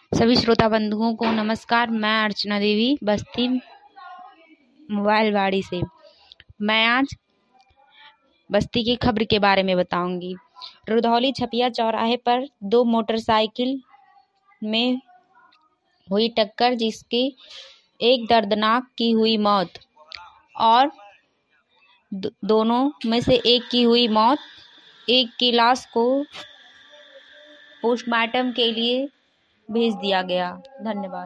सभी श्रोता बंधुओं को नमस्कार। मैं अर्चना देवी बस्ती मोबाइल वाड़ी से। मैं आज बस्ती की खबर के बारे में बताऊंगी। रुधौली छपिया चौराहे पर दो मोटरसाइकिल में हुई टक्कर, जिसकी एक दर्दनाक की हुई मौत और दोनों में से एक की हुई मौत। एक की लाश को पोस्टमार्टम के लिए भेज दिया गया। धन्यवाद।